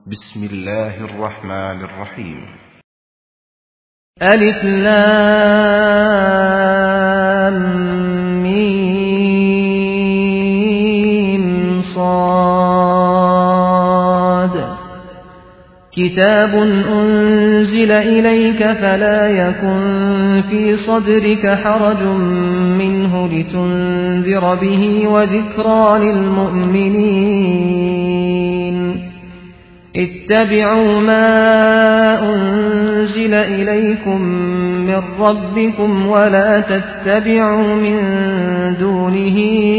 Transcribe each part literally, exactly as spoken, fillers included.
بسم الله الرحمن الرحيم. ألف لام ميم صاد كتاب أنزل إليك فلا يكن في صدرك حرج منه لتنذر به وذكرى للمؤمنين. اتبعوا ما أنزل إليكم من ربكم ولا تتبعوا من دونه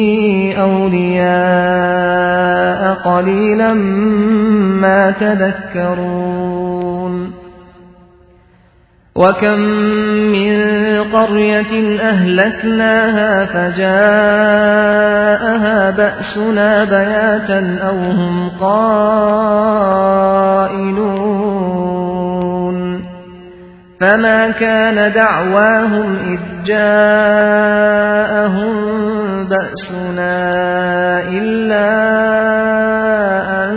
أولياء قليلا ما تذكرون. وكم من قرية أهلكناها فجاءها بأسنا بياتا أو هم قائلون فما كان دعواهم إذ جاءهم بأسنا إلا أن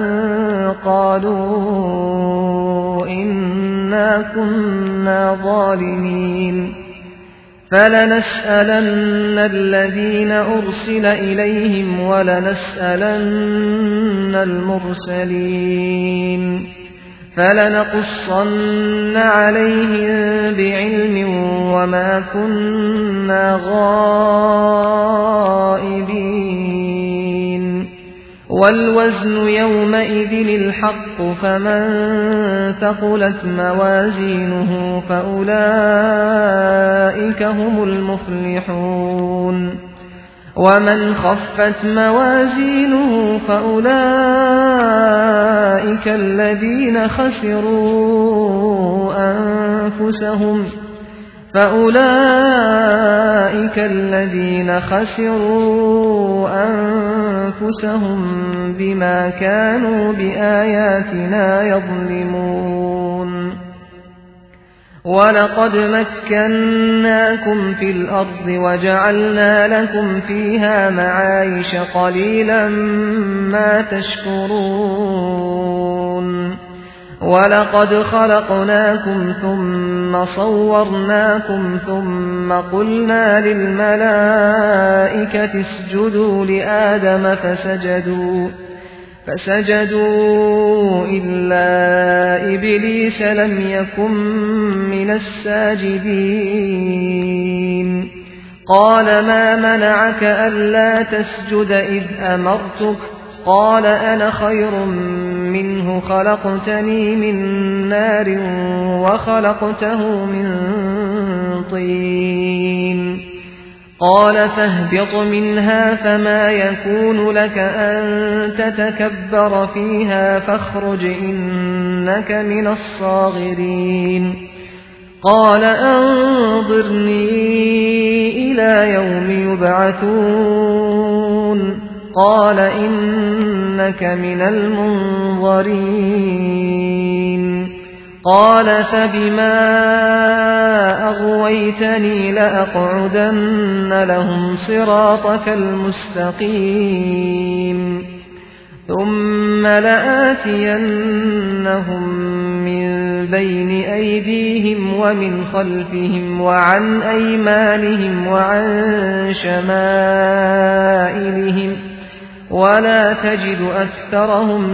قالوا إنا كنا ظالمين. فلنسألن الذين أرسل إليهم ولنسألن المرسلين فلنقصن عليهم بعلم وما كنا غائبين. والوزن يومئذ الحق فمن ثقلت موازينه فأولئك هم المفلحون. ومن خفت موازينه فأولئك الذين خسروا أنفسهم فأولئك الذين خسروا أنفسهم بما كانوا بآياتنا يظلمون. ولقد مكناكم في الأرض وجعلنا لكم فيها معايش قليلا ما تشكرون. ولقد خلقناكم ثم صورناكم ثم قلنا للملائكة اسجدوا لآدم فسجدوا فسجدوا إلا إبليس لم يكن من الساجدين. قال ما منعك ألا تسجد إذ أمرتك؟ قال أنا خير منه خلقتني من نار وخلقته من طين. قال فاهبط منها فما يكون لك أن تتكبر فيها فاخرج إنك من الصاغرين. قال أنظرني إلى يوم يبعثون. قال إنك من المنظرين. قال فبما أغويتني لأقعدن لهم صراطك المستقيم ثم لآتينهم من بين أيديهم ومن خلفهم وعن أيمانهم وعن شمائلهم ولا تجد أكثرهم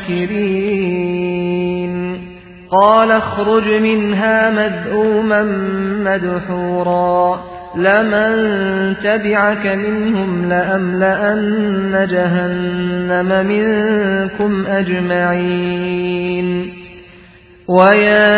شاكرين. قال اخرج منها مذءوما مدحورا لمن تبعك منهم لأملأن جهنم منكم أجمعين. ويا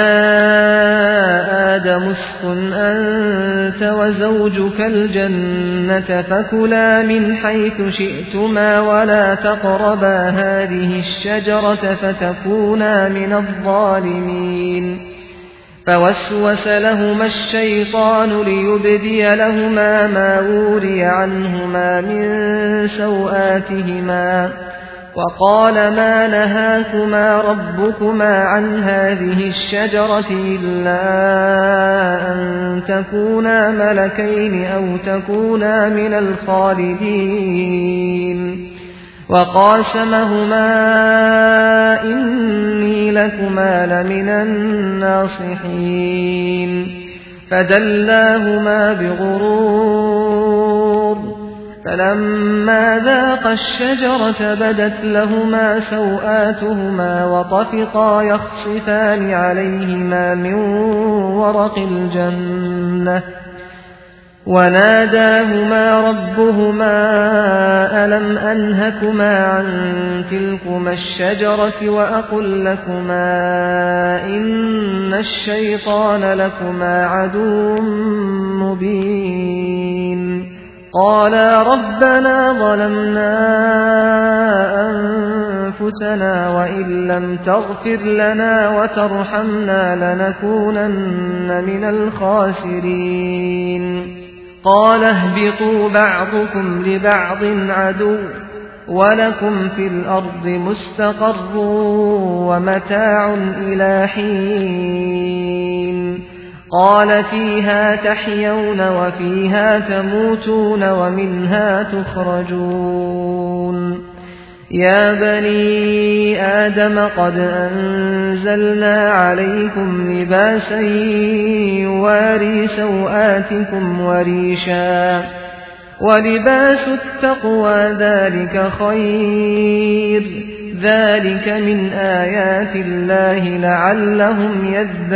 آدم اسكن أنت وزوجك الجنة فكلا من حيث شئتما ولا تقربا هذه الشجرة فتكونا من الظالمين. فوسوس لهما الشيطان ليبدي لهما ما وري عنهما من سوآتهما وقال ما نهاكما ربكما عن هذه الشجرة إلا أن تكونا ملكين أو تكونا من الخالدين. وقاسمهما إني لكما لمن الناصحين فدلاهما بغرور فلما ذاقا الشجرة بدت لهما سوآتهما وطفقا يخصفان عليهما من ورق الجنة وناداهما ربهما ألم أنهكما عن تلكما الشجرة وأقل لكما إن الشيطان لكما عدو مبين قالا ربنا ظلمنا أنفسنا وإن لم تغفر لنا وترحمنا لنكونن من الخاسرين قال اهبطوا بعضكم لبعض عدو ولكم في الأرض مستقر ومتاع إلى حين قال فيها تحيون وفيها تموتون ومنها تخرجون يا بني آدم قد أنزلنا عليكم لباسا يواري سوآتكم وريشا ولباس التقوى ذلك خير ذلك من آيات الله لعلهم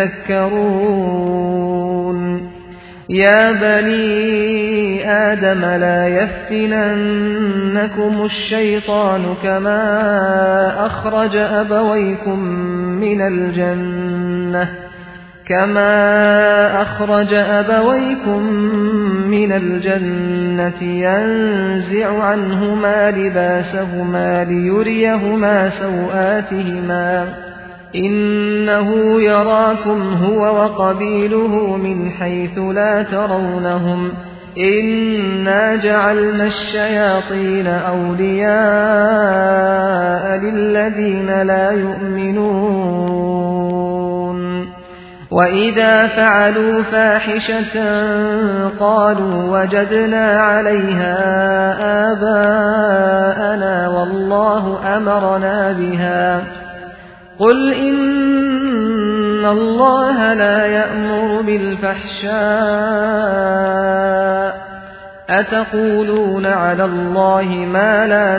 يذكرون يا بني آدم لا يفتننكم الشيطان كما أخرج أبويكم من الجنة كما أخرج أبويكم من الجنة ينزع عنهما لباسهما ليريهما سوآتهما إنه يراكم هو وقبيله من حيث لا ترونهم إنا جعلنا الشياطين أولياء للذين لا يؤمنون وإذا فعلوا فاحشة قالوا وجدنا عليها آباءنا والله أمرنا بها قل إن الله لا يأمر بالفحشاء أتقولون على الله ما لا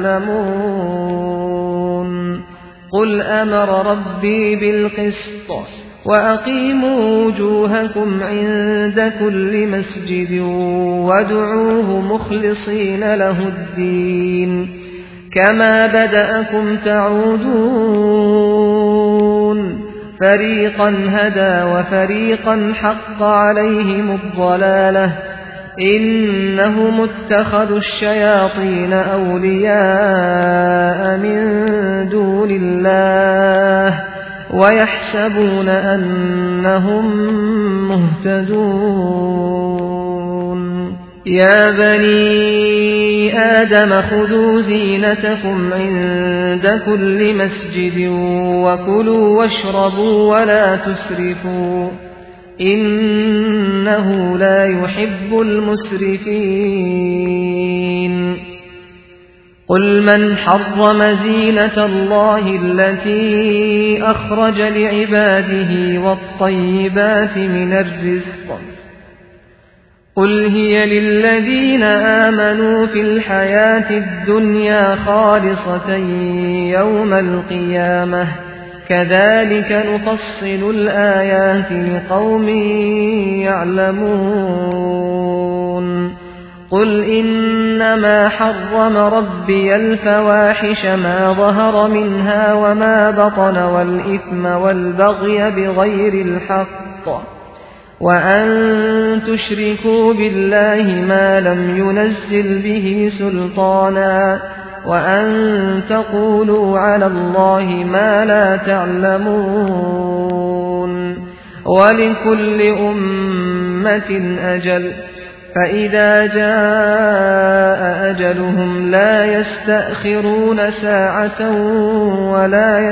تعلمون قل أمر ربي بالقسط وأقيموا وجوهكم عند كل مسجد وادعوه مخلصين له الدين كما بدأكم تعودون فريقا هدى وفريقا حق عليهم الضلالة إنهم اتخذوا الشياطين أولياء من دون الله ويحسبون أنهم مهتدون يا بني آدم خذوا زينتكم عند كل مسجد وكلوا واشربوا ولا تسرفوا إنه لا يحب المسرفين قل من حرم زينة الله التي أخرج لعباده والطيبات من الرزق قل هي للذين آمنوا في الحياة الدنيا خالصة يوم القيامة كذلك نفصل الآيات لقوم يعلمون قل إنما حرم ربي الفواحش ما ظهر منها وما بطن والإثم والبغي بغير الحق وأن تشركوا بالله ما لم ينزل به سلطانا وأن تقولوا على الله ما لا تعلمون ولكل أمة أجل فإذا جاء أجلهم لا يستأخرون ساعة ولا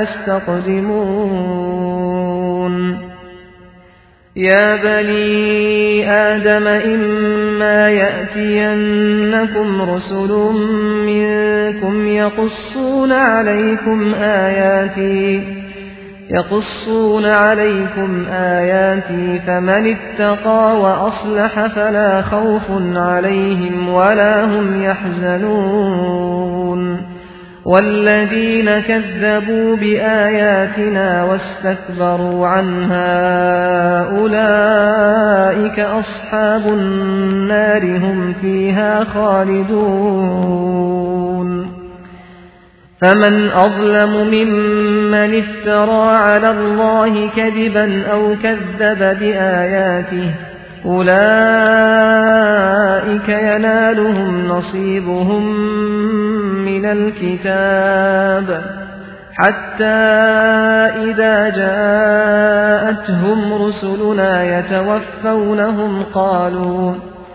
يستقدمون يا بني آدم إما يأتينكم رسل منكم يقصون عليكم آياتي يقصون عليكم آياتي فمن اتقى وأصلح فلا خوف عليهم ولا هم يحزنون والذين كذبوا بآياتنا واستكبروا عنها أولئك أصحاب النار هم فيها خالدون فمن أظلم ممن افترى على الله كذبا أو كذب بآياته أولئك ينالهم نصيبهم من الكتاب حتى إذا جاءتهم رسلنا يتوفونهم قالوا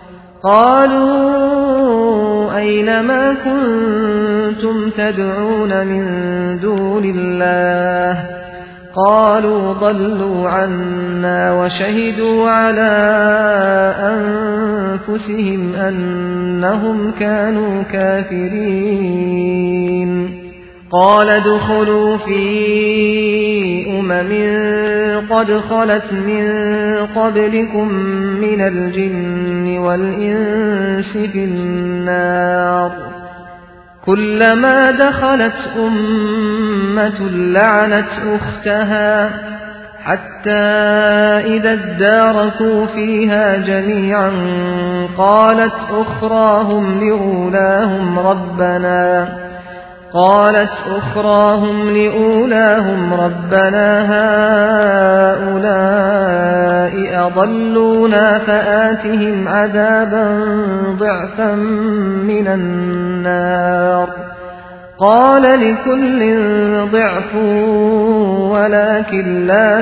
قالوا أين ما كنتم تدعون من دون الله قالوا ضلوا عنا وشهدوا على أنفسهم أنهم كانوا كافرين قال ادخلوا في أمم قد خلت من قبلكم من الجن والإنس في النار كلما دخلت أمة لعنت أختها حتى إذا اداركوا فيها جميعا قالت أخراهم لأولاهم ربنا قالت أخراهم لأولاهم ربنا هؤلاء أضلونا فآتهم عذابا ضعفا من النار قال لكل ضعف ولكن لا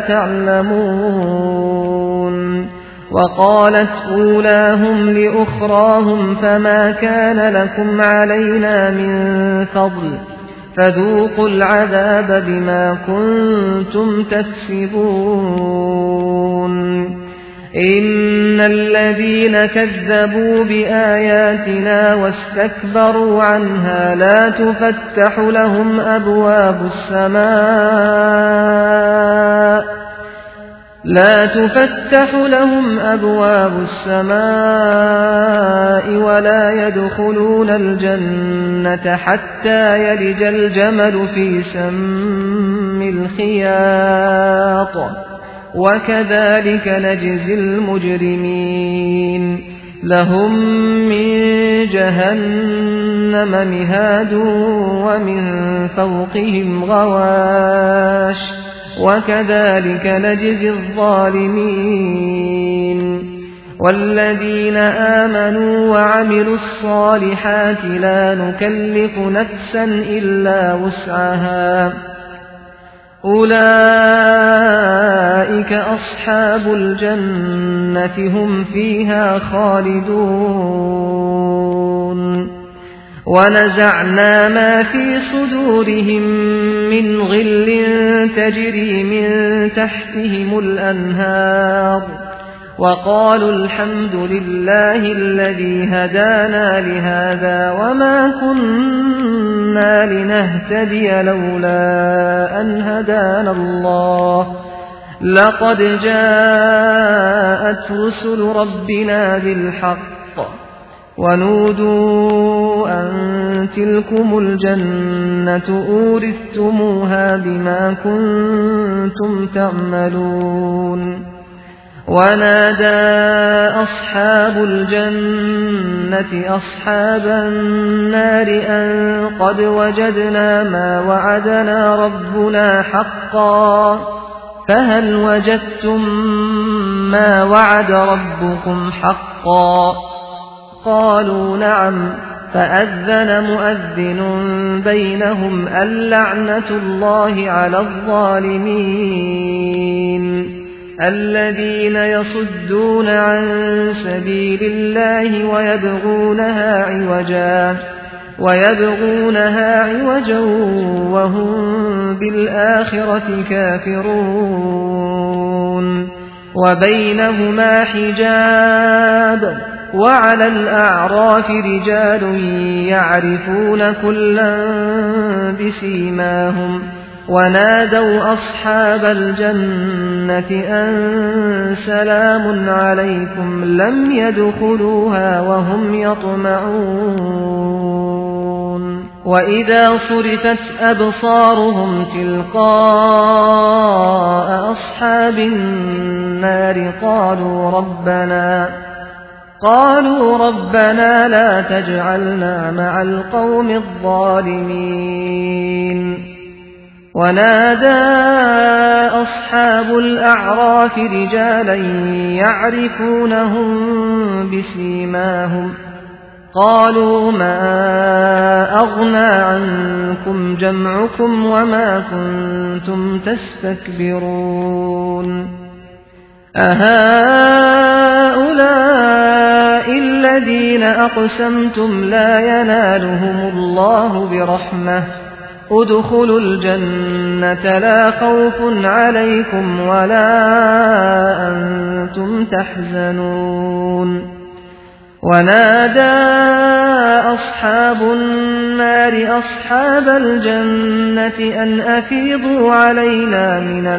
تعلمون وقالت أولاهم لأخراهم فما كان لكم علينا من فضل فذوقوا العذاب بما كنتم تكسبون إن الذين كذبوا بآياتنا واستكبروا عنها لا تفتح لهم أبواب السماء لا تفتح لهم أبواب السماء ولا يدخلون الجنة حتى يلج الجمل في سم الخياط وكذلك نجزي المجرمين لهم من جهنم مهاد ومن فوقهم غواش وكذلك نجزي الظالمين والذين آمنوا وعملوا الصالحات لا نكلف نفسا إلا وسعها أولئك أصحاب الجنة هم فيها خالدون ونزعنا ما في صدورهم من غل تجري من تحتهم الأنهار وقالوا الحمد لله الذي هدانا لهذا وما كنا لنهتدي لولا أن هدانا الله لقد جاءت رسل ربنا بالحق ونودوا أن تلكم الجنة أورثتموها بما كنتم تعملون ونادى أصحاب الجنة أصحاب النار أن قد وجدنا ما وعدنا ربنا حقا فهل وجدتم ما وعد ربكم حقا قالوا نعم فأذن مؤذن بينهم اللعنة الله على الظالمين الذين يصدون عن سبيل الله ويبغونها عوجا ويبغونها عوجا وهم بالآخرة كافرون وبينهما حجاب وعلى الأعراف رجال يعرفون كلا بسيماهم ونادوا أصحاب الجنة أن سلام عليكم لم يدخلوها وهم يطمعون وإذا صرفت أبصارهم تلقاء أصحاب النار قالوا ربنا قالوا ربنا لا تجعلنا مع القوم الظالمين ونادى أصحاب الأعراف رجالا يعرفونهم بسيماهم قالوا ما أغنى عنكم جمعكم وما كنتم تستكبرون أهؤلاء الذين أقسمتم لا ينالهم الله برحمة ادخلوا الجنة لا خوف عليكم ولا أنتم تحزنون ونادى أصحاب النار أصحاب الجنة أن أفيضوا علينا من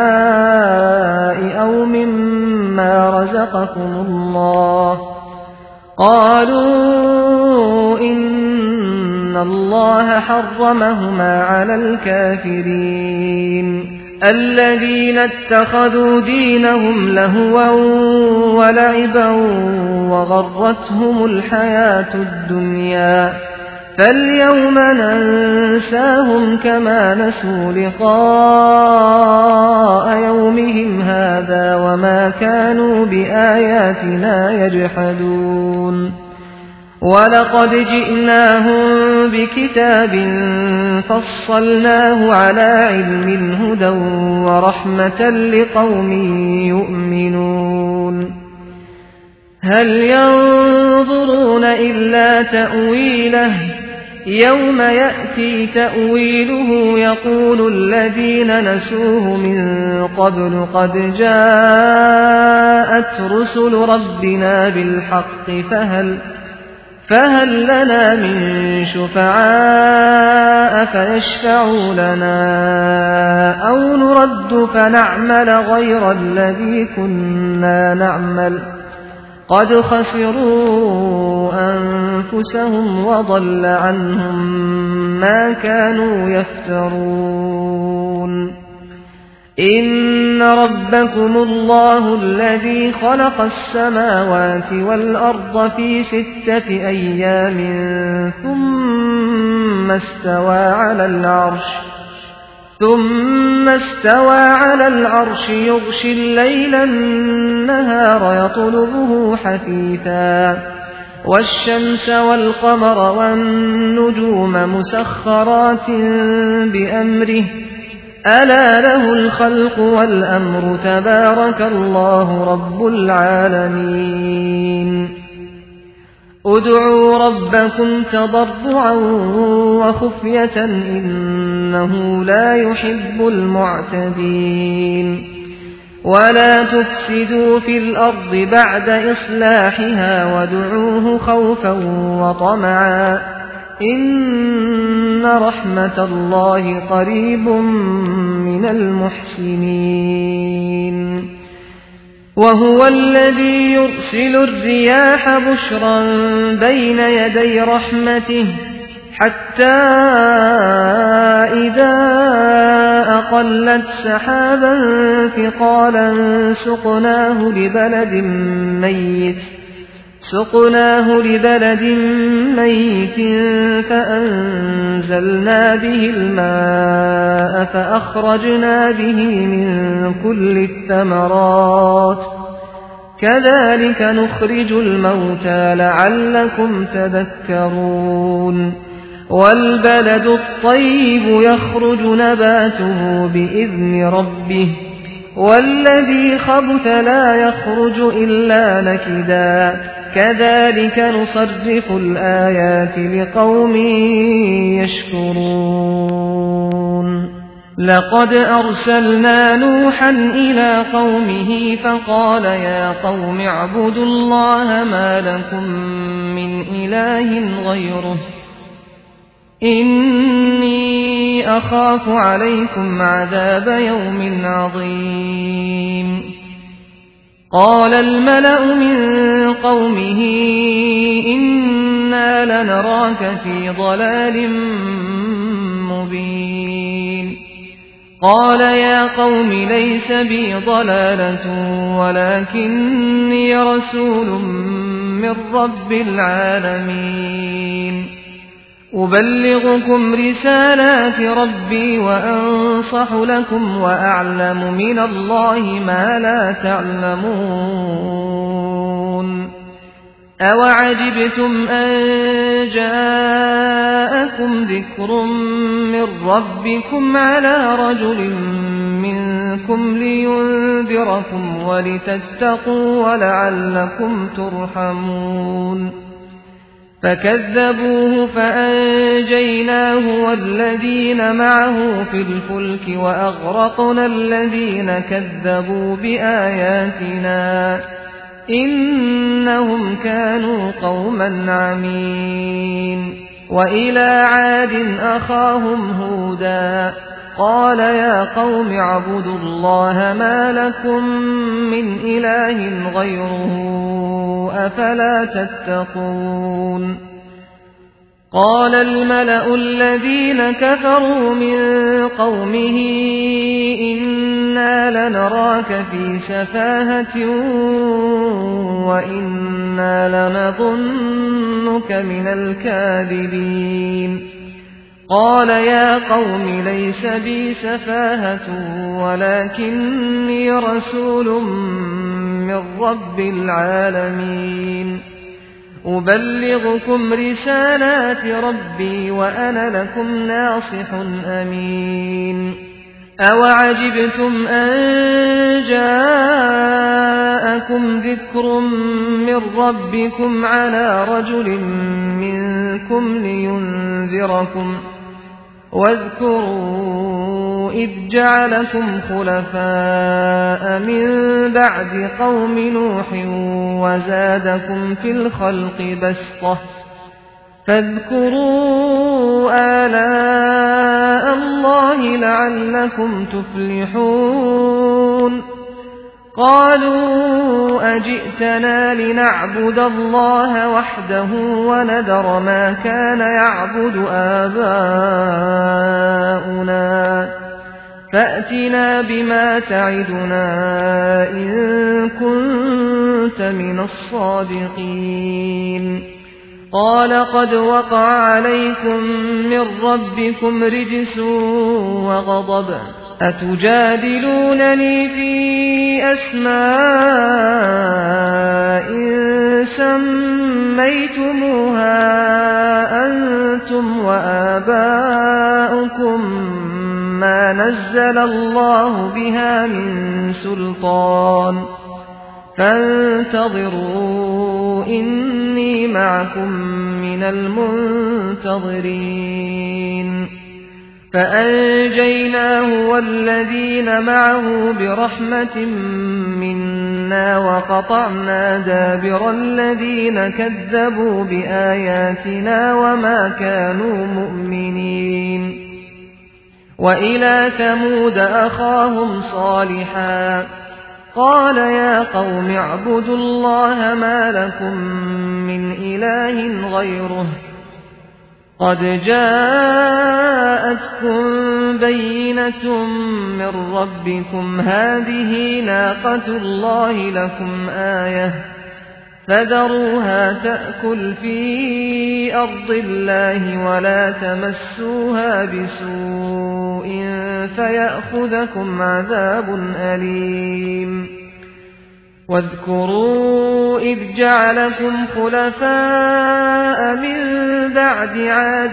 الماء أو مما رزقكم الله قالوا إن الله حرمهما على الكافرين الذين اتخذوا دينهم لهوا ولعبا وغرتهم الحياة الدنيا فاليوم ننساهم كما نسوا لقاء يومهم هذا وما كانوا بآياتنا يجحدون ولقد جئناهم بكتاب فصلناه على علم هدى ورحمة لقوم يؤمنون هل ينظرون إلا تأويله يوم يأتي تأويله يقول الذين نسوه من قبل قد جاءت رسل ربنا بالحق فهل فهل لنا من شفعاء فيشفعوا لنا أو نرد فنعمل غير الذي كنا نعمل قد خسروا أنفسهم وضل عنهم ما كانوا يفترون إن ربكم الله الذي خلق السماوات والأرض في ستة أيام ثم استوى على العرش ثم استوى على العرش يغشي الليل النهار يطلبه حثيثا والشمس والقمر والنجوم مسخرات بأمره ألا له الخلق والأمر تبارك الله رب العالمين ادعوا ربكم تضرعا وخفية إنه لا يحب المعتدين ولا تفسدوا في الأرض بعد إصلاحها وادعوه خوفا وطمعا إن رحمة الله قريب من المحسنين وهو الذي يرسل الرياح بشرا بين يدي رحمته حتى إذا أقلت سحابا ثقالا سقناه لبلد ميت سقناه لبلد ميت فأنزلنا به الماء فأخرجنا به من كل الثمرات كذلك نخرج الموتى لعلكم تذكرون والبلد الطيب يخرج نباته بإذن ربه والذي خبث لا يخرج إلا نكدا كذلك نصرف الآيات لقوم يشكرون لقد أرسلنا نوحا إلى قومه فقال يا قوم اعبدوا الله ما لكم من إله غيره إني أخاف عليكم عذاب يوم عظيم. قال الملأ من قومه إنا لنراك في ضلال مبين. قال يا قوم ليس بي ضلالة ولكني رسول من رب العالمين أبلغكم رسالات ربي وأنصح لكم وأعلم من الله ما لا تعلمون. أوعجبتم أن جاءكم ذكر من ربكم على رجل منكم لينذركم ولتتقوا ولعلكم ترحمون. فكذبوه فأنجيناه والذين معه في الفلك وأغرقنا الذين كذبوا بآياتنا إنهم كانوا قوما عمين. وإلى عاد أخاهم هودا قال يا قوم اعبدوا الله ما لكم من إله غيره أفلا تتقون. قال الملأ الذين كفروا من قومه إنا لنراك في سفاهة وإنا لنظنك من الكاذبين. قال يا قوم ليس بي سفاهة ولكني رسول من رب العالمين أبلغكم رسالات ربي وأنا لكم ناصح أمين. أوعجبتم أن جاءكم ذكر من ربكم على رجل منكم لينذركم واذكروا إذ جعلكم خلفاء من بعد قوم نوح وزادكم في الخلق بسطة فاذكروا آلاء الله لعلكم تفلحون. قالوا أجئتنا لنعبد الله وحده ونذر ما كان يعبد آباؤنا فأتنا بما تعدنا إن كنت من الصادقين. قال قد وقع عليكم من ربكم رجس وغضب أتجادلونني في أسماء سميتموها أنتم وآباؤكم ما نزل الله بها من سلطان فانتظروا إني معكم من المنتظرين. فأنجيناه والذين معه برحمة منا وقطعنا دابر الذين كذبوا بآياتنا وما كانوا مؤمنين. وإلى ثمود أخاهم صالحا قال يا قوم اعبدوا الله ما لكم من إله غيره قد جاءتكم بينة من ربكم هذه ناقة الله لكم آية فذروها تأكل في أرض الله ولا تمسوها بسوء فيأخذكم عذاب أليم. واذكروا إذ جعلكم خلفاء من بعد عاد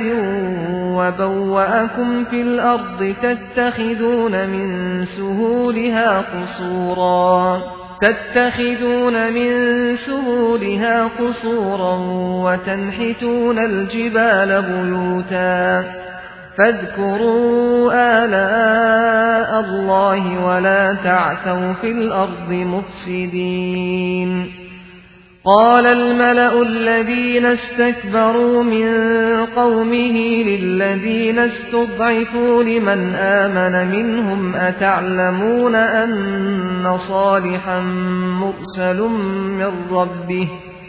وبوأكم في الأرض تتخذون من سهولها قصورا تتخذون من سهولها قصورا وتنحتون الجبال بيوتا فاذكروا آلاء الله ولا تعثوا في الأرض مفسدين. قال الملأ الذين استكبروا من قومه للذين استضعفوا لمن آمن منهم أتعلمون أن صالحا مرسل من ربه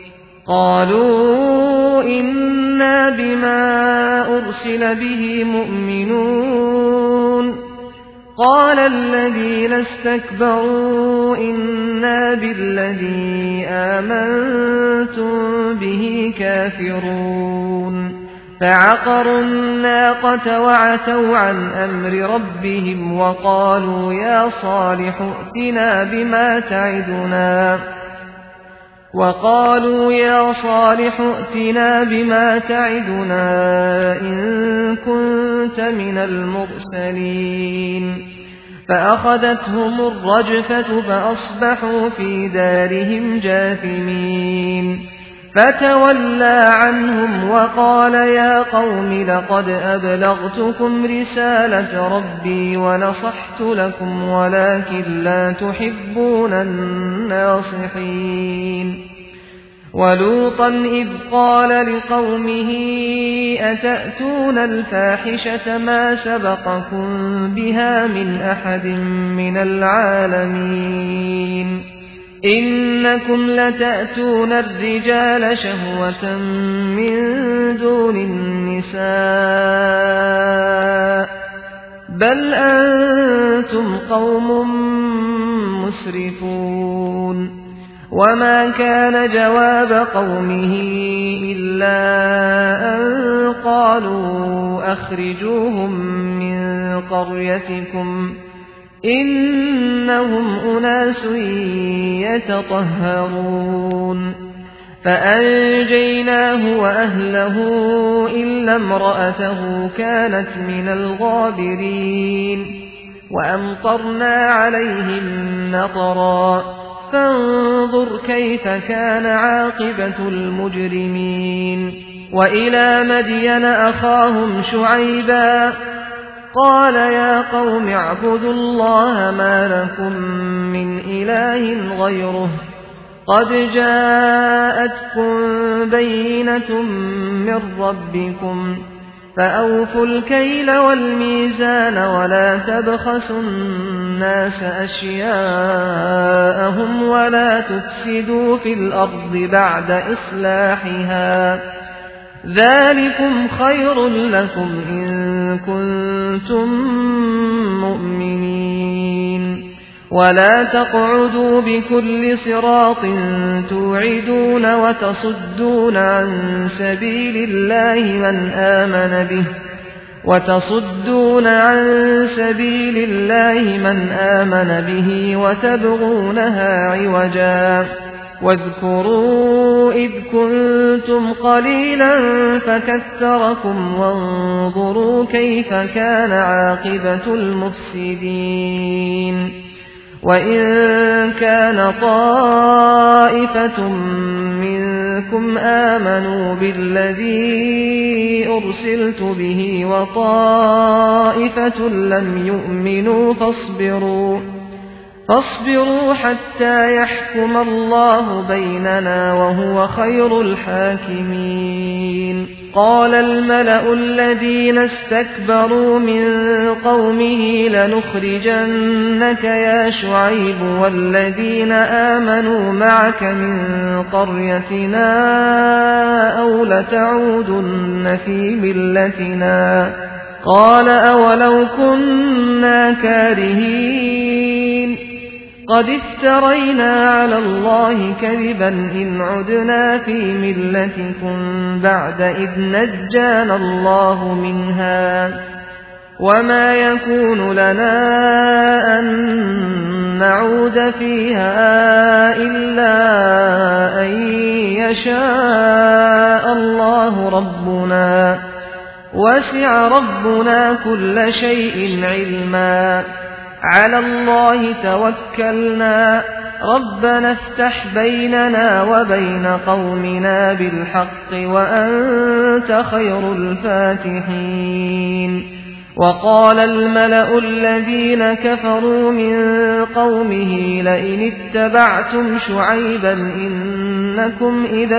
قالوا إنا بما أرسل به مؤمنون قال الذين استكبروا إنا بالذي آمنتم به كافرون فعقروا الناقة وعتوا عن أمر ربهم وقالوا يا صالح ائتنا بما تعدنا وقالوا يا صالح ائتنا بما تعدنا إن كنت من المرسلين فأخذتهم الرجفة فأصبحوا في دارهم جاثمين فتولى عنهم وقال يا قوم لقد أبلغتكم رسالة ربي ونصحت لكم ولكن لا تحبون الناصحين ولوطا إذ قال لقومه أتأتون الفاحشة ما سبقكم بها من أحد من العالمين إنكم لتأتون الرجال شهوة من دون النساء بل أنتم قوم مسرفون وما كان جواب قومه إلا أن قالوا أخرجوهم من قريتكم إنهم أناس يتطهرون فأنجيناه وأهله إلا امرأته كانت من الغابرين وأمطرنا عليهم مطرا فانظر كيف كان عاقبة المجرمين وإلى مدين أخاهم شعيبا قال يا قوم اعبدوا الله ما لكم من إله غيره قد جاءتكم بينة من ربكم فأوفوا الكيل والميزان ولا تبخسوا الناس أشياءهم ولا تفسدوا في الأرض بعد إصلاحها ذلكم خير لكم إن كنتم مؤمنين ولا تقعدوا بكل صراط توعدون وتصدون عن سبيل الله من آمن به وتصدون عن سبيل الله من آمن به وتبغونها عوجا واذكروا إذ كنتم قليلا فكثركم وانظروا كيف كان عاقبة المفسدين وإن كان طائفة منكم آمنوا بالذي أرسلت به وطائفة لم يؤمنوا فاصبروا فاصبروا حتى يحكم الله بيننا وهو خير الحاكمين قال الملأ الذين استكبروا من قومه لنخرجنك يا شعيب والذين آمنوا معك من قريتنا أو لتعودن في ملتنا قال أولو كنا كارهين قد افترينا على الله كذبا إن عدنا في ملتكم بعد إذ نجانا الله منها وما يكون لنا أن نعود فيها إلا أن يشاء الله ربنا وسع ربنا كل شيء علما على الله توكلنا ربنا افتح بيننا وبين قومنا بالحق وأنت خير الفاتحين وقال الملأ الذين كفروا من قومه لئن اتبعتم شعيبا إن إنكم إذا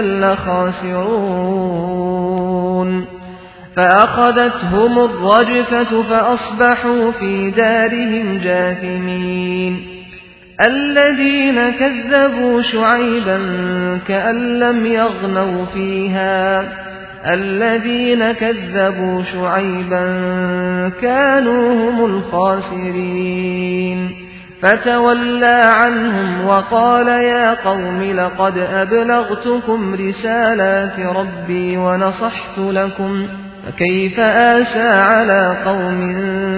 لخاسرون فأخذتهم الرجفة فأصبحوا في دارهم جاثمين الذين كذبوا شعيبا كأن لم يغنوا فيها الذين كذبوا شعيبا كانوا هم الخاسرين فتولى عنهم وقال يا قوم لقد أبلغتكم رسالات ربي ونصحت لكم فكيف آسى على قوم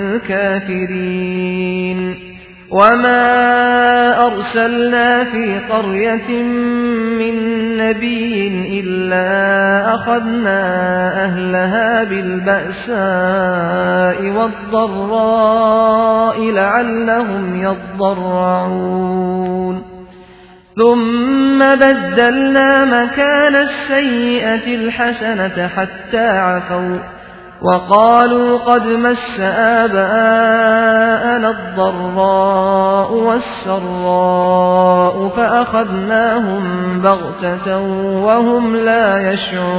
كافرين وما أرسلنا في قرية من نبي إلا أخذنا أهلها بالبأساء والضراء لعلهم يضرعون ثم بدلنا مكان السيئة الحسنة حتى عفوا وقالوا قد مس آباءنا الضراء والسراء فأخذناهم بغتة وهم لا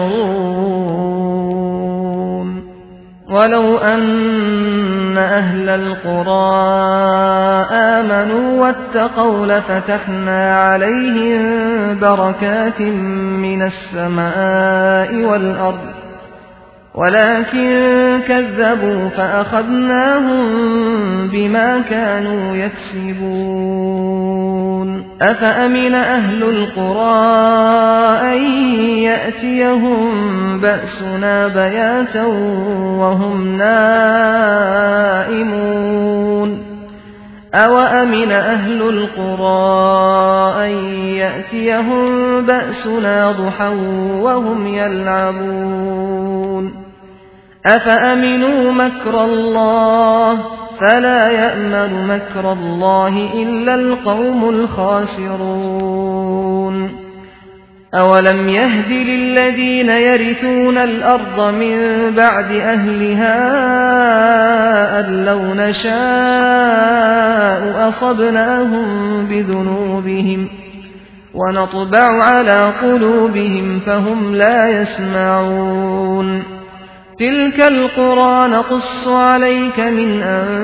يشعرون ولو أن أهل القرى آمنوا واتقوا لفتحنا عليهم بركات من السماء والأرض ولكن كذبوا فأخذناهم بما كانوا يكسبون أفأمن أهل القرى أن يأتيهم بأسنا بياتا وهم نائمون أوأمن أهل القرى أن يأتيهم بأسنا ضحى وهم يلعبون أفأمنوا مكر الله فلا يأمن مكر الله إلا القوم الخاسرون أولم يهد للذين يرثون الأرض من بعد أهلها أن لو نشاء أصبناهم بذنوبهم ونطبع على قلوبهم فهم لا يسمعون تلك القرى نقص عليك من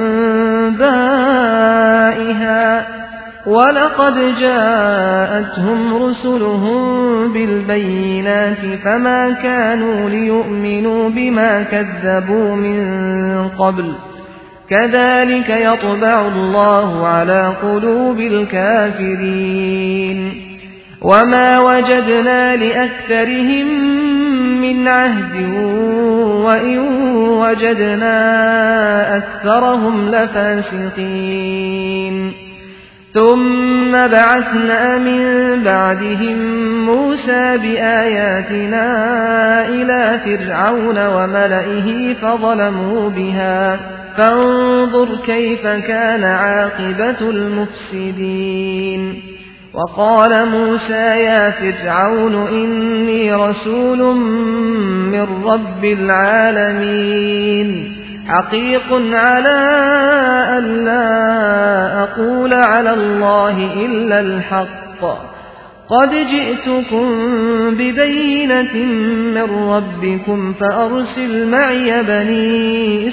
أنبائها ولقد جاءتهم رسلهم بالبينات فما كانوا ليؤمنوا بما كذبوا من قبل كذلك يطبع الله على قلوب الكافرين وما وجدنا لأكثرهم من عهد وإن وجدنا أكثرهم لفاسقين ثم بعثنا من بعدهم موسى بآياتنا إلى فرعون وملئه فظلموا بها فانظر كيف كان عاقبة المفسدين وقال موسى يا فرعون إني رسول من رب العالمين حقيق على أن لا أقول على الله إلا الحق قد جئتكم ببينة من ربكم فأرسل معي بني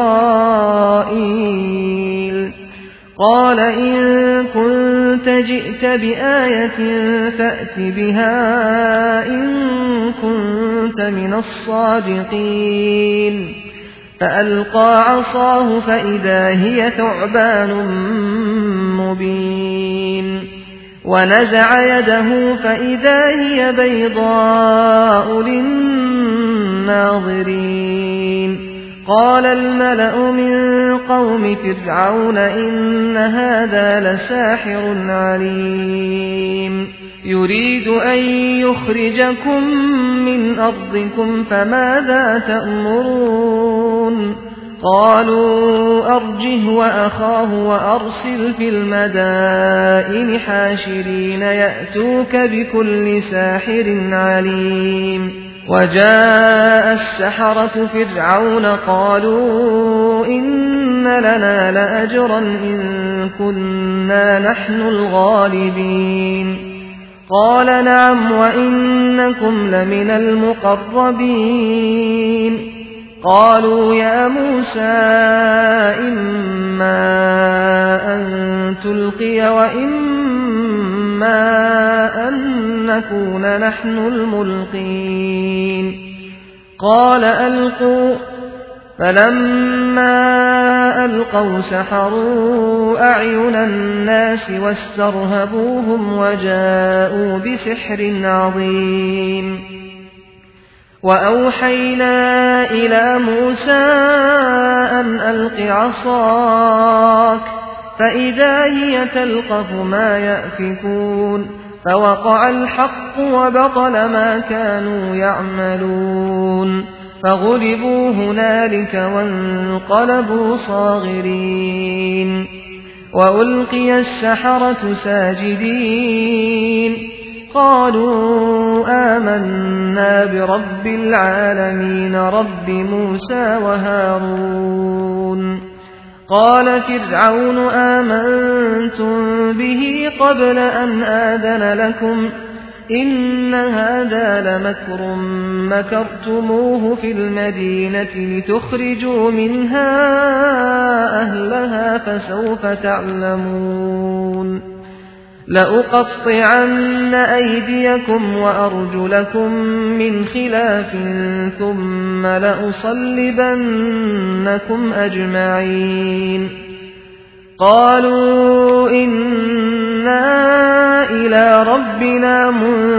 إسرائيل قال إن كنت جئت بآية فأت بها إن كنت من الصادقين فألقى عصاه فإذا هي ثعبان مبين ونزع يده فإذا هي بيضاء للناظرين قال الملأ من قوم فرعون إن هذا لساحر عليم يريد أن يخرجكم من أرضكم فماذا تأمرون قالوا أرجه وأخاه وأرسل في المدائن حاشرين يأتوك بكل ساحر عليم وجاء السحرة فرعون قالوا إن لنا لأجرا إن كنا نحن الغالبين قال نعم وإنكم لمن المقربين قالوا يا موسى إما أن تلقي وإما أن نكون نحن الملقين قال ألقوا فلما ألقوا سحروا أعين الناس واسترهبوهم وجاءوا بسحر عظيم وأوحينا إلى موسى أن ألق عصاك فإذا هي تلقف ما يأفكون فوقع الحق وبطل ما كانوا يعملون فغلبوا هنالك وانقلبوا صاغرين وألقي السحرة ساجدين قالوا آمنا برب العالمين رب موسى وهارون قال فرعون آمنتم به قبل أن آذن لكم إن هذا لمكر مكرتموه في المدينة لتخرجوا منها أهلها فسوف تعلمون لأقطعن أيديكم وأرجلكم من خلاف ثم لأصلبنكم أجمعين قالوا إنا إلى ربنا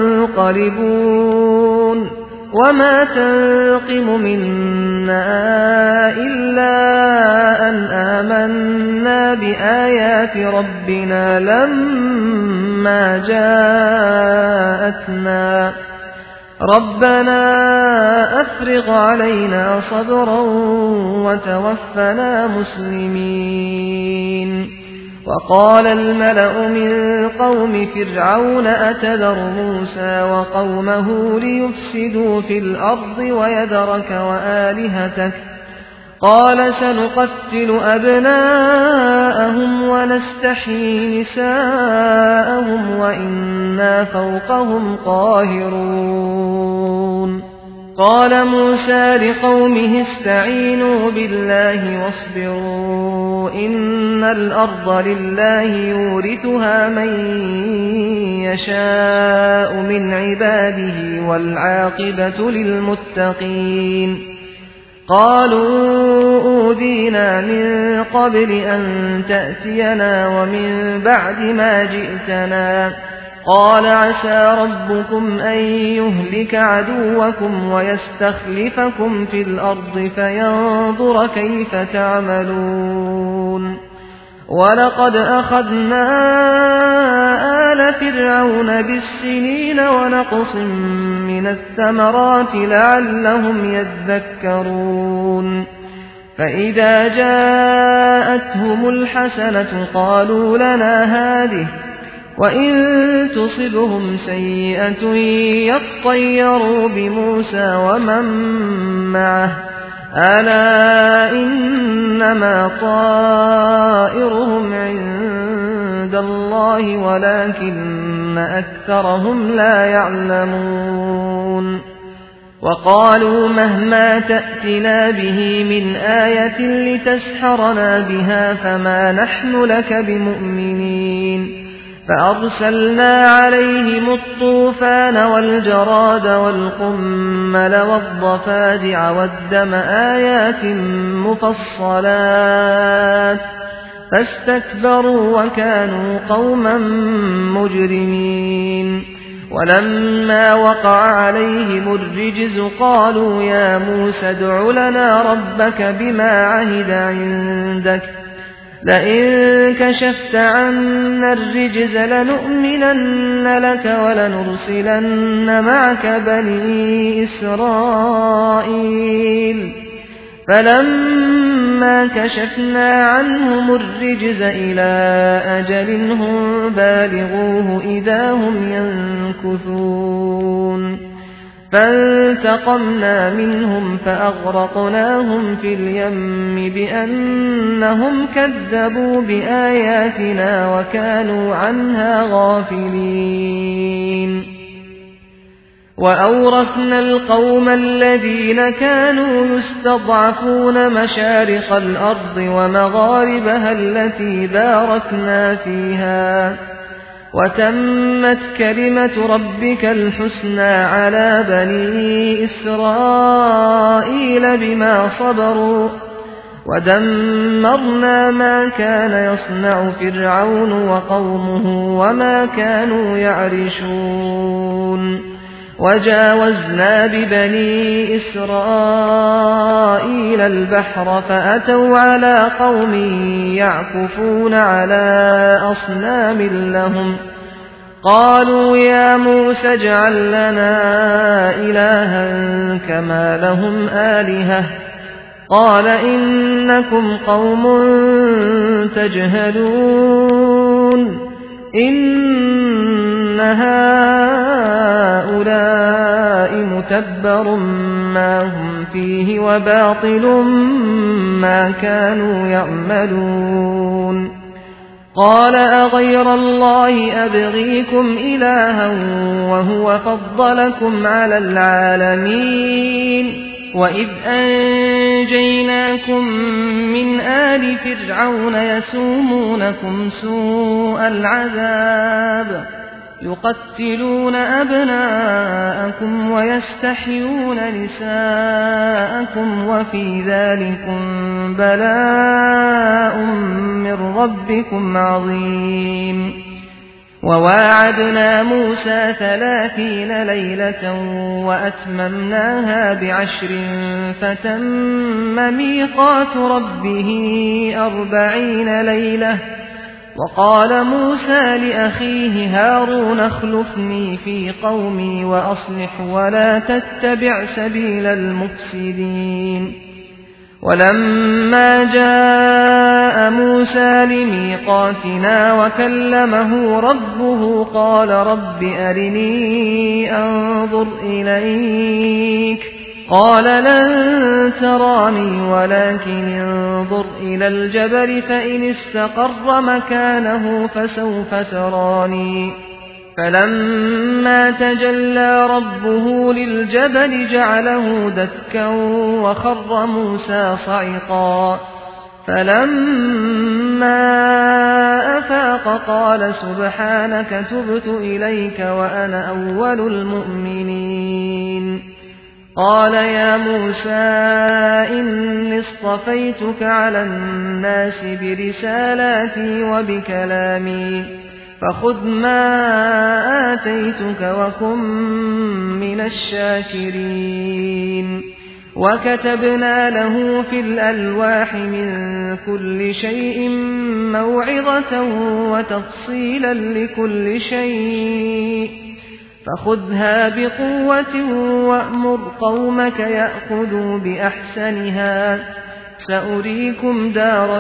منقلبون وما تنقم منا إلا أن آمنا بآيات ربنا لما جاءتنا ربنا أفرغ علينا صبرا وتوفنا مسلمين وقال الملأ من قوم فرعون أتذر موسى وقومه ليفسدوا في الأرض ويذرك وآلهتك قال سنقتل أبناءهم ونستحيي نساءهم وإنا فوقهم قاهرون قال موسى لقومه استعينوا بالله واصبروا إن الأرض لله يورثها من يشاء من عباده والعاقبة للمتقين قالوا أوذينا من قبل أن تأتينا ومن بعد ما جئتنا قال عسى ربكم أن يهلك عدوكم ويستخلفكم في الأرض فينظر كيف تعملون ولقد أخذنا آل فرعون بالسنين ونقص من الثمرات لعلهم يذكرون فإذا جاءتهم الحسنة قالوا لنا هذه وإن تصبهم سيئة يطيروا بموسى ومن معه ألا إنما طائرهم عند الله ولكن أكثرهم لا يعلمون وقالوا مهما تأتنا به من آية لتسحرنا بها فما نحن لك بمؤمنين فأرسلنا عليهم الطوفان والجراد والقمل والضفادع والدم آيات مفصلات فاستكبروا وكانوا قوما مجرمين ولما وقع عليهم الرجز قالوا يا موسى ادع لنا ربك بما عهد عندك لئن كشفت عنا الرجز لنؤمنن لك ولنرسلن معك بني إسرائيل فلما كشفنا عنهم الرجز إلى أجل هم بالغوه إذا هم ينكثون فانتقمنا منهم فأغرقناهم في اليم بأنهم كذبوا بآياتنا وكانوا عنها غافلين وأورثنا القوم الذين كانوا يستضعفون مشارق الأرض ومغاربها التي باركنا فيها وتمت كلمة ربك الحسنى على بني إسرائيل بما صبروا ودمرنا ما كان يصنع فرعون وقومه وما كانوا يعرشون وجاوزنا ببني إسرائيل البحر فأتوا على قوم يعكفون على أصنام لهم قالوا يا موسى اجعل لنا إلها كما لهم آلهة قال إنكم قوم تجهلون إن هؤلاء متبر ما هم فيه وباطل ما كانوا يعملون قال أغير الله أبغيكم إلها وهو فضلكم على العالمين وإذ أنجيناكم من آل فرعون يسومونكم سوء العذاب يقتلون أبناءكم ويستحيون نساءكم وفي ذلكم بلاء من ربكم عظيم وواعدنا موسى ثلاثين ليلة وأتممناها بعشر فتم ميقات ربه أربعين ليلة وقال موسى لأخيه هارون اخلفني في قومي وأصلح ولا تتبع سبيل المفسدين ولما جاء موسى لميقاتنا وكلمه ربه قال رب أرني أنظر إليك قال لن تراني ولكن انظر إلى الجبل فإن استقر مكانه فسوف تراني فلما تجلى ربه للجبل جعله دكا وخر موسى صعقا فلما أفاق قال سبحانك تبت إليك وأنا أول المؤمنين قال يا موسى إني اصطفيتك على الناس برسالاتي وبكلامي فخذ ما آتيتك وكن من الشاكرين وكتبنا له في الألواح من كل شيء موعظة وتفصيلا لكل شيء فخذها بقوة وأمر قومك يأخذوا بأحسنها سأريكم دار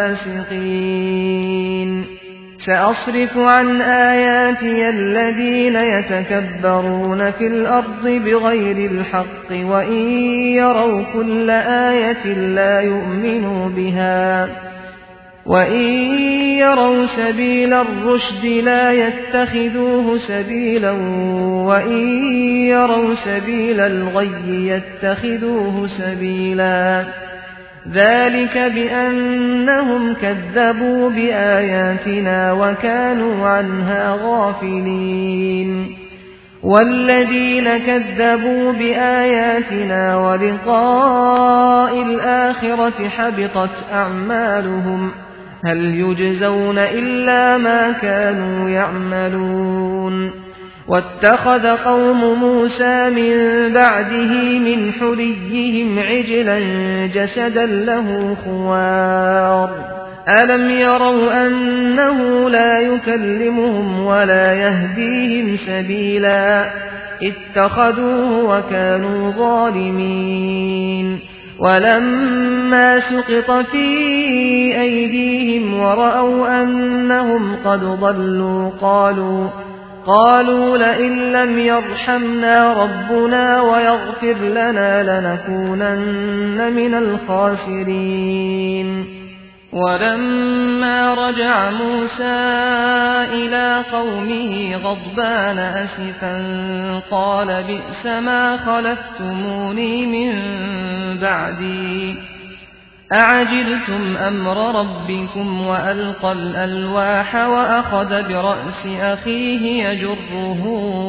الفاسقين سأصرف عن آياتي الذين يتكبرون في الأرض بغير الحق وإن يروا كل آية لا يؤمنوا بها وإن يروا سبيل الرشد لا يتخذوه سبيلا وإن يروا سبيل الغي يتخذوه سبيلا ذلك بأنهم كذبوا بآياتنا وكانوا عنها غافلين والذين كذبوا بآياتنا ولقاء الآخرة حبطت أعمالهم هل يجزون إلا ما كانوا يعملون واتخذ قوم موسى من بعده من حليهم عجلا جسدا له خوار ألم يروا أنه لا يكلمهم ولا يهديهم سبيلا اتخذوه وكانوا ظالمين ولما سقط في أيديهم ورأوا أنهم قد ضلوا قالوا قالوا لئن لم يرحمنا ربنا ويغفر لنا لنكونن من الخاسرين ولما رجع موسى إلى قومه غضبان أسفا قال بئس ما خلفتموني من بعدي أعجلتم أمر ربكم وألقى الألواح وأخذ برأس أخيه يجره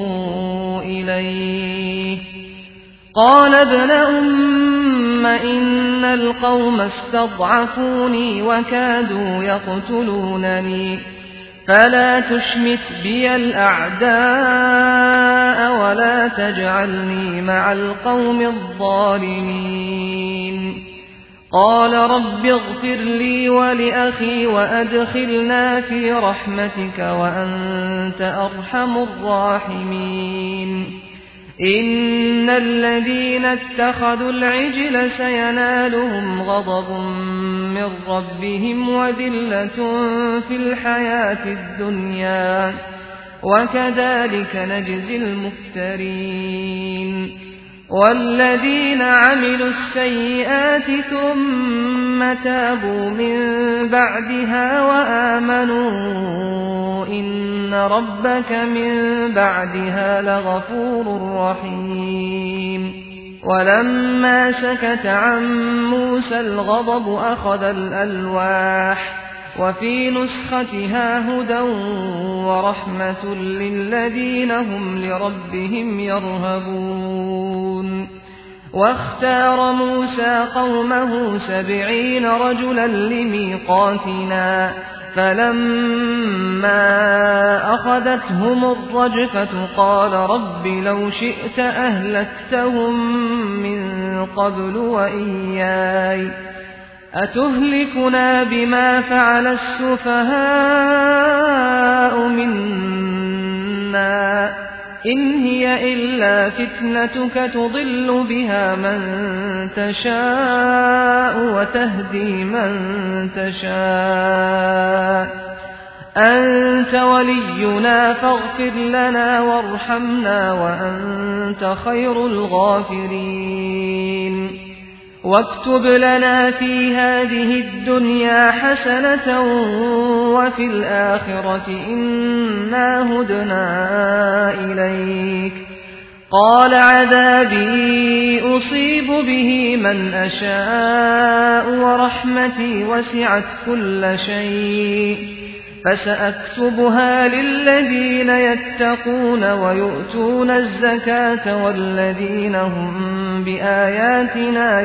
إليه قال ابن أم إن القوم استضعفوني وكادوا يقتلونني فلا تشمت بي الأعداء ولا تجعلني مع القوم الظالمين قال رب اغفر لي ولأخي وأدخلنا في رحمتك وأنت أرحم الراحمين إن الذين اتخذوا العجل سينالهم غضب من ربهم وذلة في الحياة الدنيا وكذلك نجزي المفترين والذين عملوا السيئات ثم تابوا من بعدها وآمنوا إن ربك من بعدها لغفور رحيم ولما سكت عن موسى الغضب أخذ الألواح وفي نسختها هدى ورحمة للذين هم لربهم يرهبون واختار موسى قومه سبعين رجلا لميقاتنا فلما أخذتهم الرجفة قال رب لو شئت أهلكتهم من قبل وإياي أتهلكنا بما فعل السفهاء منا إن هي إلا فتنتك تضل بها من تشاء وتهدي من تشاء أنت ولينا فاغفر لنا وارحمنا وأنت خير الغافرين واكتب لنا في هذه الدنيا حسنة وفي الآخرة إنا هدنا إليك قال عذابي أصيب به من أشاء ورحمتي وسعت كل شيء فسأكتبها للذين يتقون ويؤتون الزكاة والذين هم بآياتنا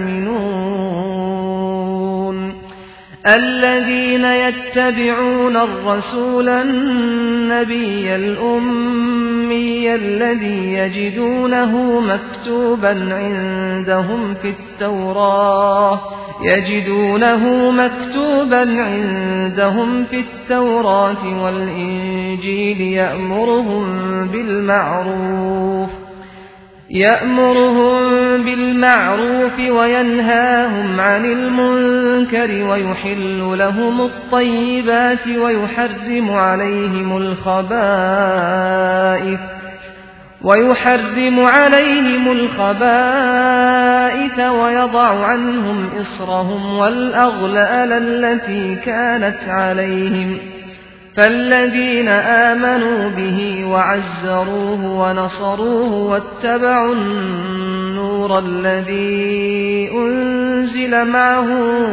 يؤمنون الذين يتبعون الرسول النبي الأمي الذي يجدونه مكتوبا عندهم في التوراة يجدونه مكتوبا عندهم في التوراة والإنجيل يأمرهم بالمعروف يأمرهم بالمعروف وينهاهم عن المنكر ويحل لهم الطيبات ويحرم عليهم الخبائث ويحرم عليهم الخبائث ويضع عنهم إصرهم والأغلال التي كانت عليهم فالذين آمنوا به وعزروه ونصروه واتبعوا النور الذي أنزل معه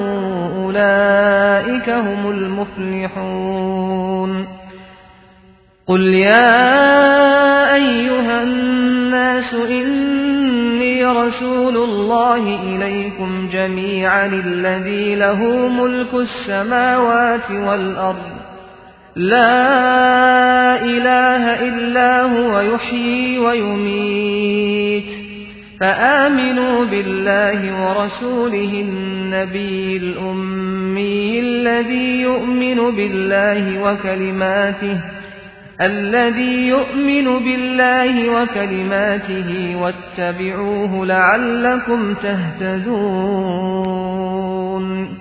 أولئك هم المفلحون قل يا أيها الناس إني رسول الله إليكم جميعا الذي له ملك السماوات والأرض لا إله إلا هو يحيي ويميت فآمنوا بالله ورسوله النبي الأمي الذي يؤمن بالله وكلماته الذي يؤمن بالله وكلماته واتبعوه لعلكم تهتدون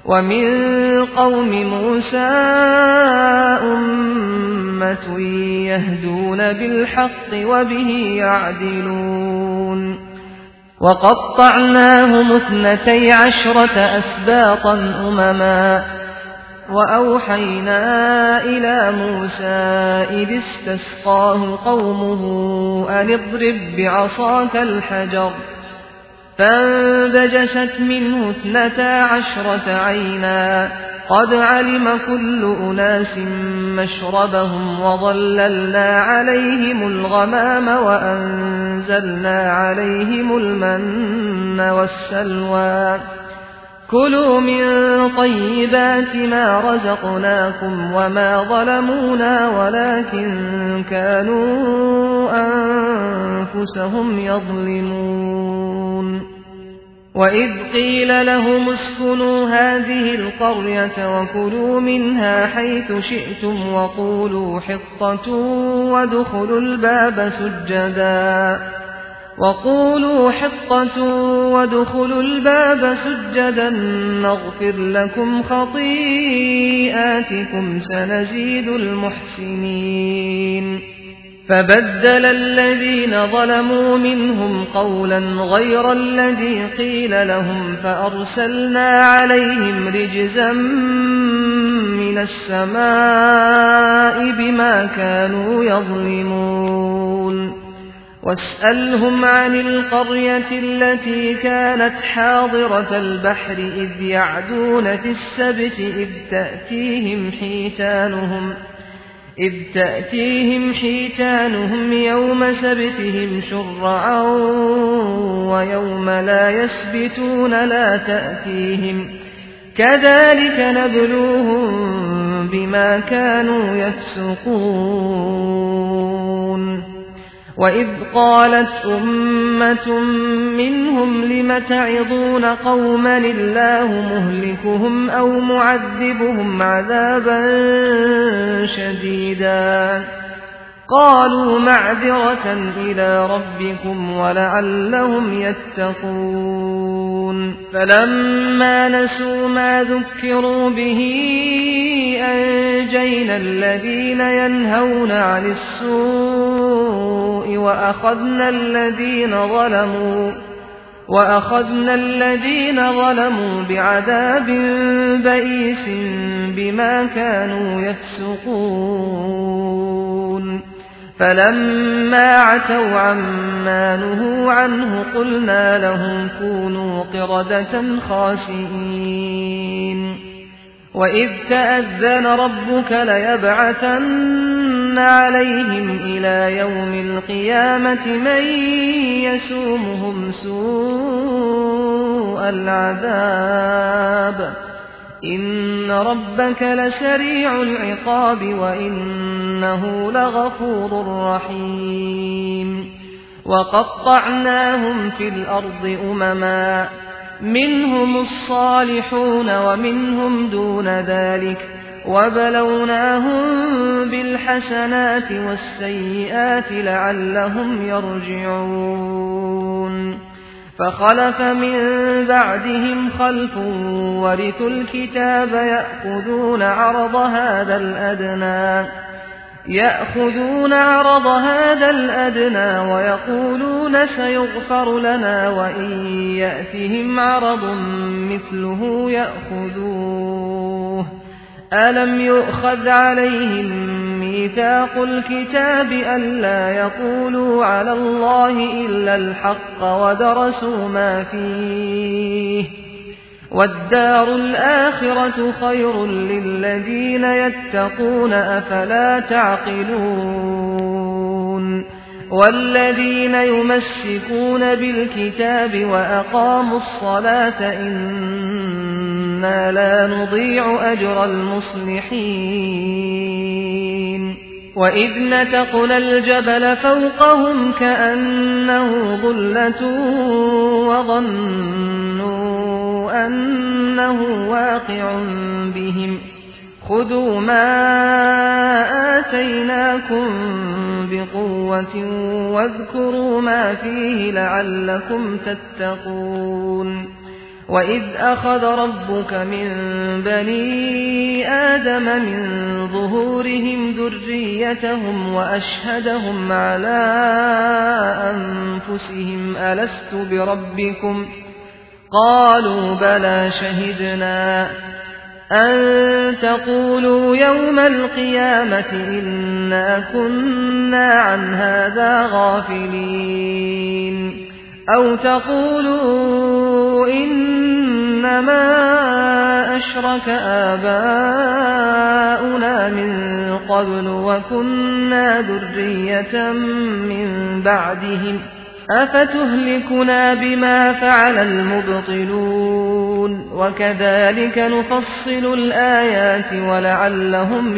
ومن قوم موسى أمة يهدون بالحق وبه يعدلون وقطعناهم اثنتي عشرة أسباطا أمما وأوحينا إلى موسى إذ استسقاه قومه أن اضرب بعصاك الحجر فانبجست منه اثنتا عشرة عينا قد علم كل أناس مشربهم وظللنا عليهم الغمام وأنزلنا عليهم المن والسلوى كلوا من طيبات ما رزقناكم وما ظلمونا ولكن كانوا أنفسهم يظلمون وإذ قيل لهم اسكنوا هذه القرية وكلوا منها حيث شئتم وقولوا حطة وادخلوا الباب سجدا وقولوا حطة وادخلوا الباب سجدا نغفر لكم خطيئاتكم سنزيد المحسنين فبدل الذين ظلموا منهم قولا غير الذي قيل لهم فأرسلنا عليهم رجزا من السماء بما كانوا يظلمون واسألهم عن القرية التي كانت حاضرة البحر إذ يعدون في السبت إذ تأتيهم حيتانهم إذ تأتيهم حيتانهم يوم سبتهم شرعا ويوم لا يسبتون لا تأتيهم كذلك نبلوهم بما كانوا يفسقون وإذ قالت أمة منهم لم تعظون قوما الله مهلكهم أو معذبهم عذابا شديدا قالوا معذرة إلى ربكم ولعلهم يتقون فلما نسوا ما ذكروا به أنجينا الذين ينهون عن السوء وأخذنا الذين ظلموا وأخذنا الذين ظلموا بعذاب بئيس بما كانوا يفسقون فلما عتوا عما نهوا عنه قلنا لهم كونوا قردة خاسئين وإذ تأذن ربك ليبعثن عليهم إلى يوم القيامة من يسومهم سوء العذاب إن ربك لسريع العقاب وإنه لغفور رحيم وقطعناهم في الأرض أمما منهم الصالحون ومنهم دون ذلك وبلوناهم بالحسنات والسيئات لعلهم يرجعون فخلف من بعدهم خلف ورثوا الكتاب يأخذون عرض هذا الأدنى يأخذون عرض هذا الأدنى ويقولون سيغفر لنا وإن يأتهم عرض مثله يأخذوه ألم يؤخذ عليهم ميثاق الكتاب ألا يقولوا على الله إلا الحق ودرسوا ما فيه والدار الآخرة خير للذين يتقون أفلا تعقلون والذين يمسكون بالكتاب وأقاموا الصلاة إنا لا نضيع أجر المصلحين وإذ نتقنا الجبل فوقهم كأنه ظلة وظنوا أنه واقع بهم خذوا ما آتيناكم بقوة واذكروا ما فيه لعلكم تتقون وإذ أخذ ربك من بني آدم من ظهورهم ذريتهم وأشهدهم على أنفسهم ألست بربكم قالوا بلى شهدنا أن تقولوا يوم القيامة إنا كنا عن هذا غافلين أو تقولوا إنما أشرك آباؤنا من قبل وكنا ذرية من بعدهم أفتهلكنا بما فعل المبطلون وكذلك نفصل الآيات ولعلهم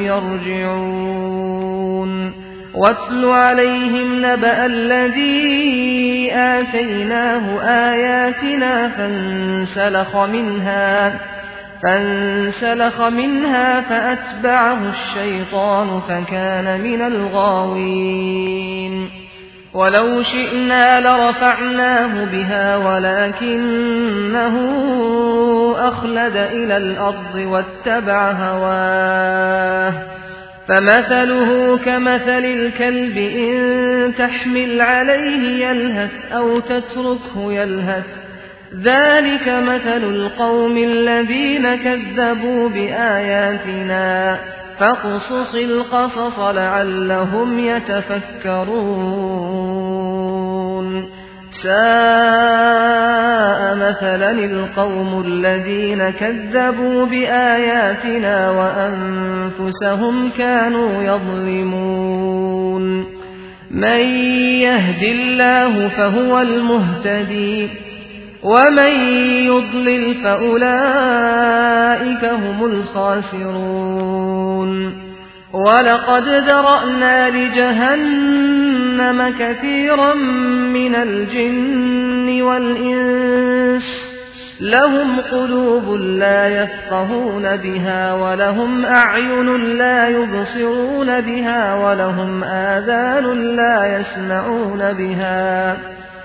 يرجعون واتل عليهم نبأ الذي آتيناه آياتنا فانسلخ منها فانسلخ منها فأتبعه الشيطان فكان من الغاوين ولو شئنا لرفعناه بها ولكنه أخلد إلى الأرض واتبع هواه فمثله كمثل الكلب إن تحمل عليه يلهث أو تتركه يلهث ذلك مثل القوم الذين كذبوا بآياتنا فاقصص القصص لعلهم يتفكرون ساء مثلا القوم الذين كذبوا بآياتنا وأنفسهم كانوا يظلمون من يهد الله فهو المهتدي ومن يضلل فأولئك هم الخاسرون ولقد ذرأنا لجهنم كثيرا من الجن والإنس لهم قلوب لا يفقهون بها ولهم أعين لا يبصرون بها ولهم آذان لا يسمعون بها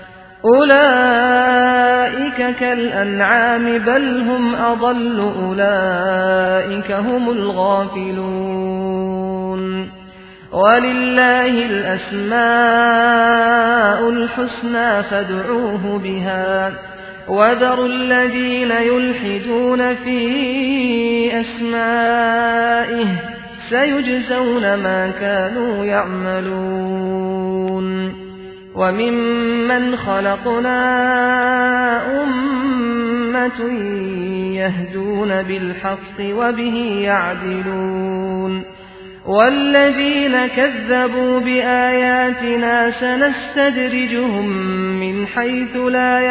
أولئك كالأنعام بل هم أضل أولئك هم الغافلون ولله الأسماء الحسنى فادعوه بها وذروا الذين يلحدون في أسمائه سيجزون ما كانوا يعملون وممن خلقنا أمة يهدون بالحق وبه يعدلون والذين كذبوا بآياتنا سنستدرجهم من حيث لا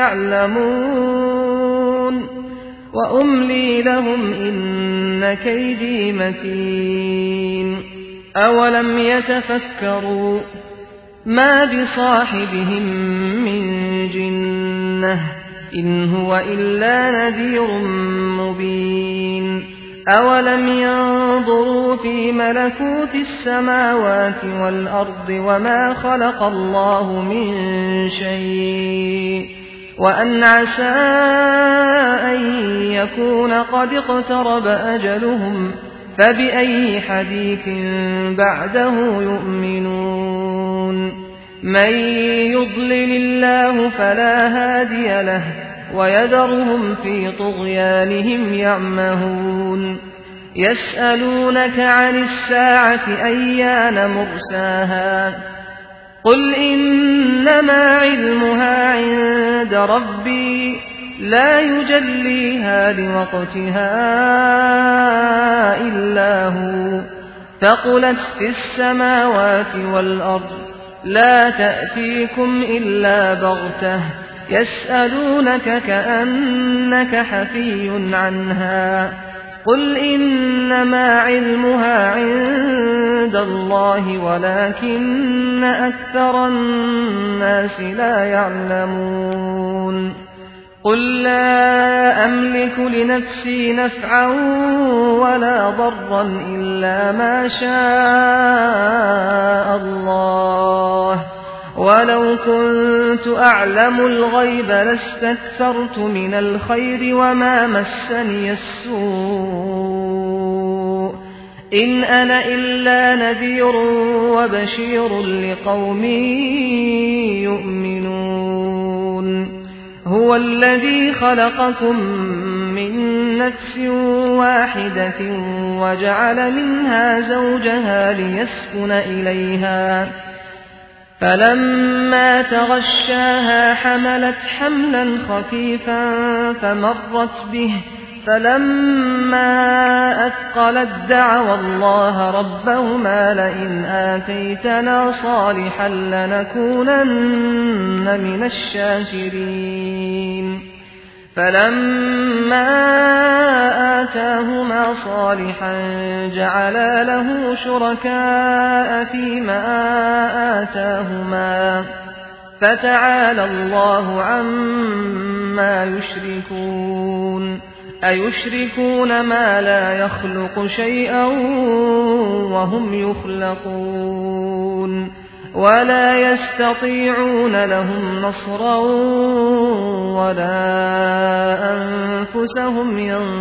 يعلمون وأملي لهم إن كيدي متين أولم يتفكروا ما بصاحبهم من جنة إن هو إلا نذير مبين أولم ينظروا في ملكوت السماوات والأرض وما خلق الله من شيء وأن عسى أن يكون قد اقترب أجلهم فبأي حديث بعده يؤمنون من يضلل الله فلا هادي له ويذرهم في طغيانهم يعمهون يسألونك عن الساعة أيان مرساها قل إنما علمها عند ربي لا يجليها لوقتها إلا هو ثقلت في السماوات والأرض لا تأتيكم إلا بغتة يسألونك كأنك حفي عنها قل إنما علمها عند الله ولكن أكثر الناس لا يعلمون قل لا أملك لنفسي نفعا ولا ضرا إلا ما شاء الله ولو كنت أعلم الغيب لاستكثرت من الخير وما مسني السوء إن أنا إلا نذير وبشير لقوم يؤمنون هو الذي خلقكم من نفس واحدة وجعل منها زوجها ليسكن إليها فلما تغشاها حملت حملا خفيفا فمرت به فلما أثقلت دعوا الله ربهما لئن آتيتنا صالحا لنكونن من الشاكرين فلما آتاهما صالحا جعلا له شركاء فيما آتاهما فتعالى الله عما يشركون أيشركون ما لا يخلق شيئا وهم يخلقون ولا يستطيعون لهم نصرا ولا أنفسهم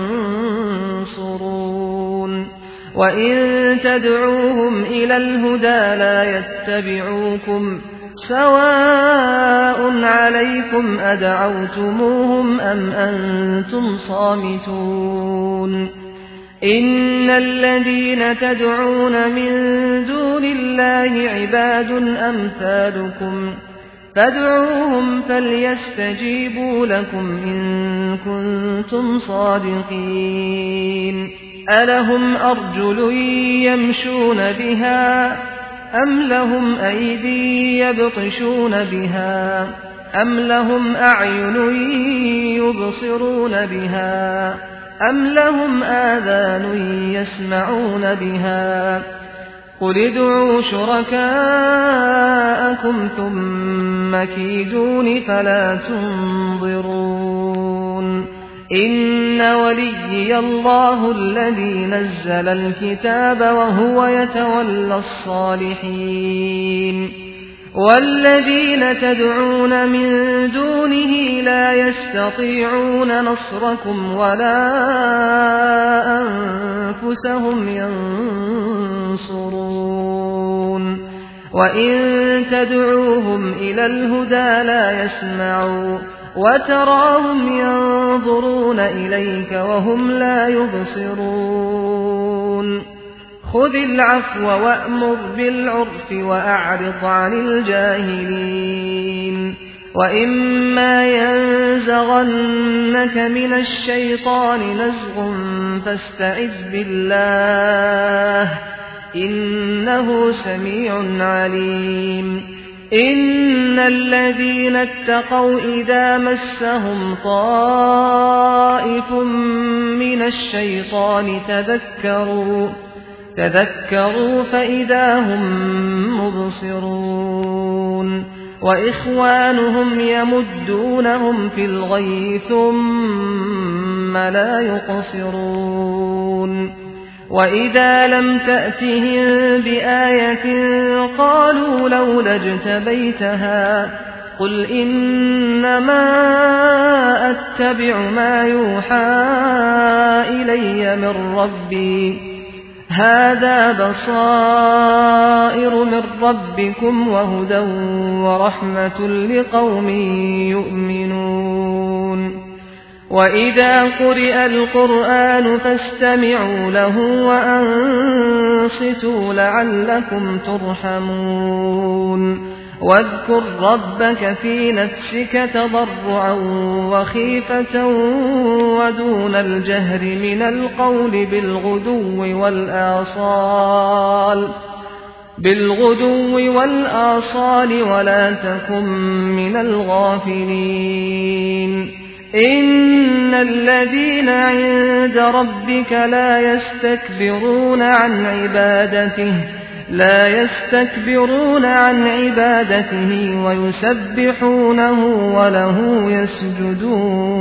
ينصرون وإن تدعوهم إلى الهدى لا يتبعوكم سواء عليكم أدعوتموهم أم أنتم صامتون إن الذين تدعون من دون الله عباد أمثالكم فادعوهم فليستجيبوا لكم إن كنتم صادقين ألهم أرجل يمشون بها أم لهم أيدي يبطشون بها أم لهم أعين يبصرون بها أم لهم آذان يسمعون بها قل ادعوا شركاءكم ثم كيدون فلا تنظرون إن وليي الله الذي نزل الكتاب وهو يتولى الصالحين والذين تدعون من دونه لا يستطيعون نصركم ولا أنفسهم ينصرون وإن تدعوهم إلى الهدى لا يسمعوا وتراهم ينظرون إليك وهم لا يبصرون خذ العفو وأمر بالعرف وأعرض عن الجاهلين وإما ينزغنك من الشيطان نزغ فاستعذ بالله إنه سميع عليم إن الذين اتقوا إذا مسهم طائف من الشيطان تذكروا تذكروا فإذا هم مبصرون وإخوانهم يمدونهم في الغي ثم لا يقصرون وإذا لم تأتهم بآية قالوا لولا اجتبيتها قل إنما أتبع ما يوحى إلي من ربي هذا بصائر من ربكم وهدى ورحمة لقوم يؤمنون وإذا قرئ القرآن فاستمعوا له وأنصتوا لعلكم ترحمون واذكر ربك في نفسك تضرعا وخيفة ودون الجهر من القول بالغدو والآصال بالغدو والآصال ولا تكن من الغافلين إن الذين عند ربك لا يستكبرون عن عبادته لا يستكبرون عن عبادته ويسبحونه وله يسجدون